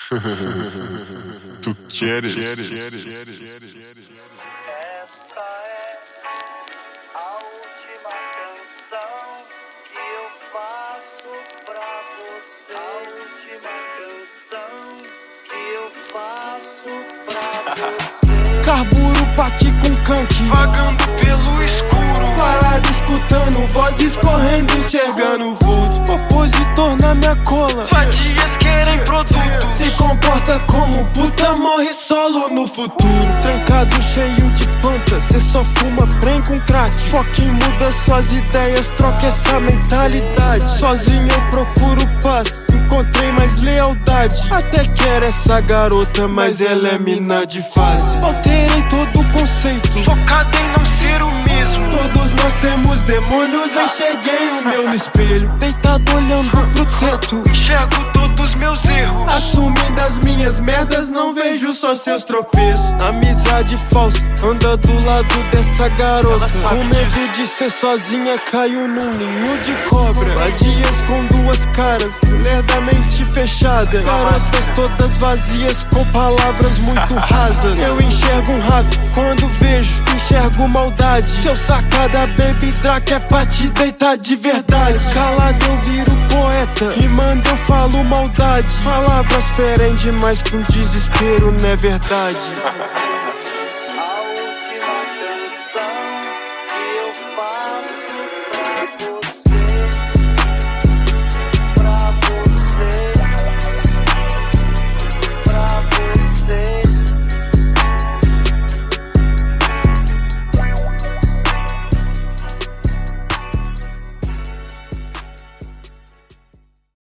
Tu queres? Esta é a última canção que eu faço pra você. A última canção que eu faço pra você. Carburo paque com canque, Vagando pelo escuro, parado escutando vozes correndo, enxergando vulto. Opositor na minha cola, vadias querem produto. se comporta como puta, morre solo no futuro. Trancado cheio de pampa, cê só fuma, prem com crack. Foque muda suas ideias, troca essa mentalidade. Sozinho eu procuro paz, encontrei mais lealdade. Até quero essa garota, mas ela é mina de fase. Alterei todo o conceito, Focado em não ser o mesmo. todos nós temos demônios, enxerguei o meu no espelho. Deitado olhando pro teto, Enxergo todos meus erros. assumindo as minhas merdas, não vejo só seus tropeços. Amizade falsa, anda do lado dessa garota. Com medo de ser sozinha, caiu num ninho de cobra. Vadias com duas caras, mulher da mente fechada. Garotas todas vazias, com palavras muito rasas. Eu enxergo um rato, quando vejo, enxergo maldade. Seu sacada, baby Drac, é pra te deitar de verdade. Calado eu viro poeta, rimando eu falo maldade. Palavras ferem demais que um desespero não é verdade.